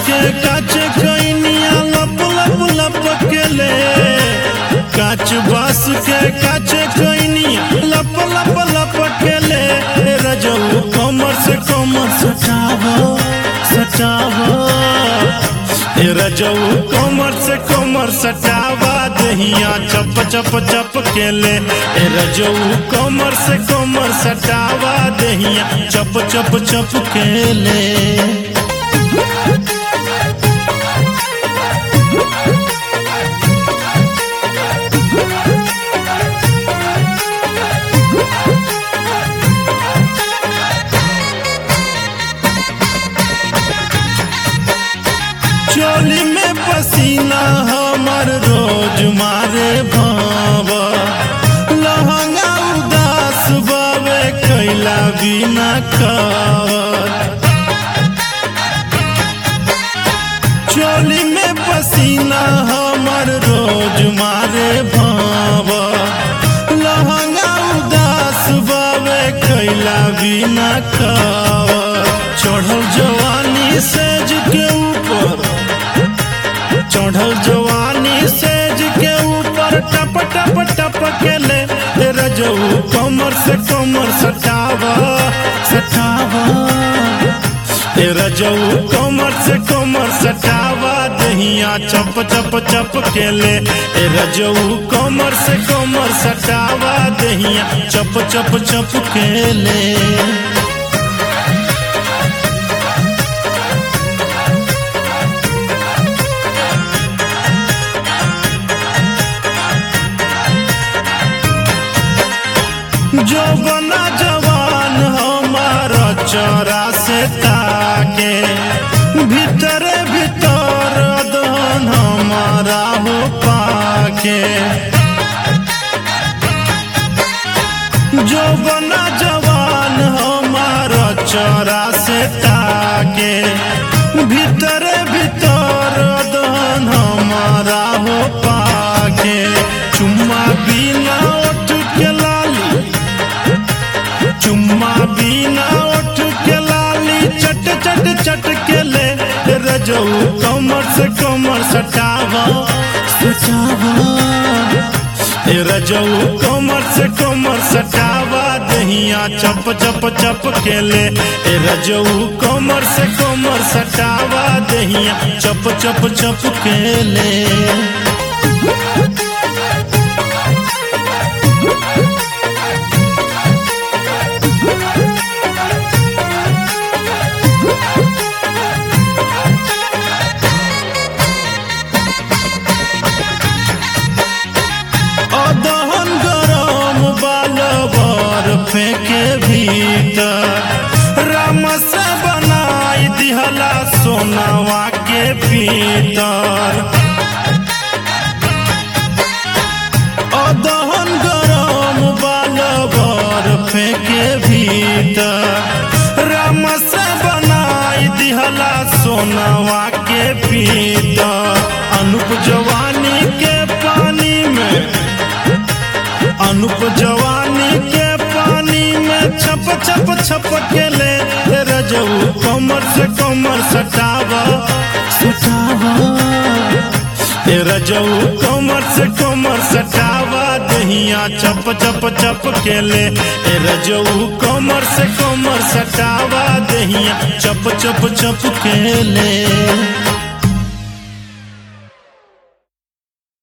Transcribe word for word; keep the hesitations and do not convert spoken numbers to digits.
के काच कइनिया लप लप लप के ले, काच बास के काच कइनिया लप लप लप के ले। रजऊ कमर से कमर सटावो सटावो, रजऊ कमर से कमर सटावा दहिया चप चप चप के ले। रजऊ कमर से कमर सटावा दहिया चप चप चप के ले। चोली में पसीना हमर रोज मारे भावा, लहंगा उदास बावे कैला बिना खावर। चोली में पसीना हमर रोज मारे भावा, लहंगा उदास बावे कैला बिना खावर। चढ़ल जवानी सेज के ऊपर, चढ़ल जवानी सेज के ऊपर टप टप टप के ले। रजऊ कमर से कमर सटावा सटावा, रजऊ कमर से कमर सटावा दहिया चप चप चप के ले। रजऊ कमर से कमर सटावा दहिया चप चप चप के ले। जो बना जवान हमारा चौरा से ताके, भीतरे भीतर दहन हमारा हो पाके। जो बना जवान हमारा चौरा से ताके, भीतरे भीतर दहन हमारा हो पाके। चुम्मा बिना उठ के लाली, चुम्मा बिना उठ के लाली चट चट चट के ले। रजऊ कमर से कमर सटावा सटावा, रजऊ कमर से कमर सटावा दहिया चप चप चप के ले। रजऊ कमर से कमर सटावा दहिया चप चप चप के ले। दहन गरम बालवर फेंके भीतर, राम से बनाई दिहला सोनावा के पीतर। दहन गरम बालवर फेंके भीतर, राम से बनाई दिहला सोनावा के पीतर। अनुप जवानी के पानी में, अनुप जवानी के पानी में छप छप छप के ले। रजऊ कमर से कमर सटावा सटावा, रजऊ कमर से कमर सटावा दहिया चप चप चप के ले। रजऊ कमर से कमर सटावा दहिया चप चप चप के ले।